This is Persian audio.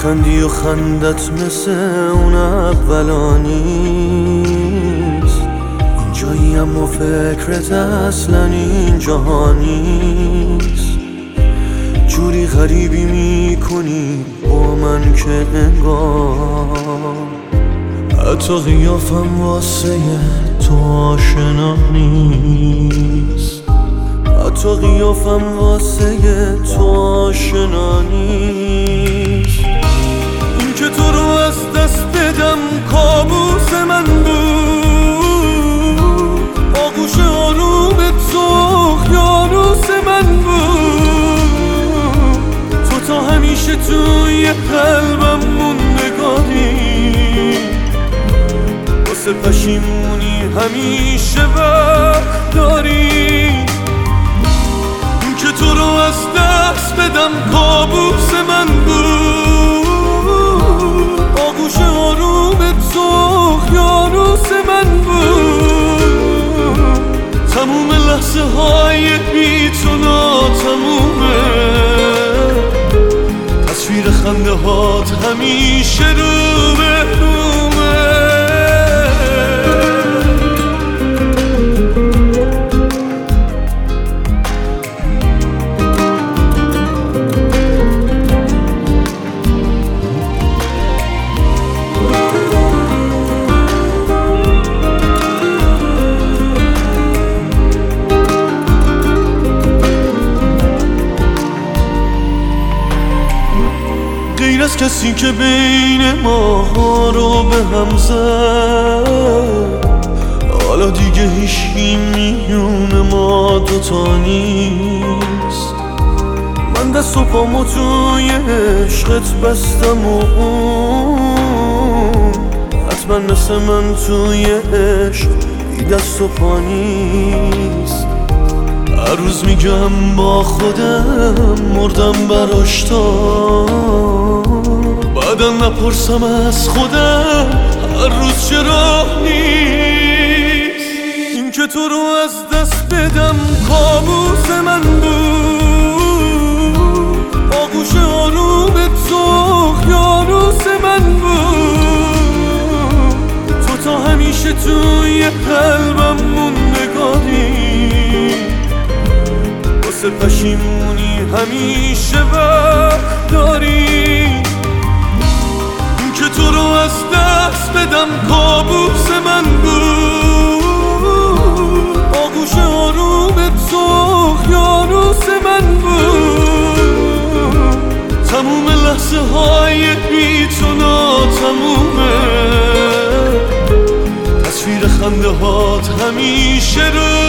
میخندی و خندت مثل اون اولا نیست، اینجایی اما فکرت اصلا اینجا نیست. جوری غریبی میکنی با من که انگار حتی قیافم واسه تو آشنا نیست، حتی قیافم واسه تو آشنا نیست. این که تو رو از دست بدم کابوس من بود، آغوش آرومت سوخت یانوس من بود. تو تا همیشه توی قلبم موندگاری، واسه پشیمونی همیشه وقت داری. که تو رو از دست بدم کابوس من بود، آغوش آرومت سوخت یانوس من بود. تموم لحظه های بی تو ناتمومه، تصویر خنده هات همیشه رو به رومه. غیر از کسی که بین ما رو به هم زد، حالا دیگه هیچی میونه ما دوتا نیست. من دست و پامو توی عشقت بستم و اون حتما مثل من توی عشق بی دست و پا نیست. هر روز میگم با خودم مردم براش تا بعدا نپرسم از خودم هر روز چرا نیست. این که تو رو از دست بدم کابوس من بود، آغوش آرومت سوخت یانوس من بود. تو تا همیشه توی قلبم موندگاری، واسه پشیمونی همیشه وقت داری. که تو رو از دست بدم کابوس من بود، آغوش آرومت سوخت یانوس من بود. تموم لحظه های بی تو ناتمومه، تصویر خنده هات همیشه رو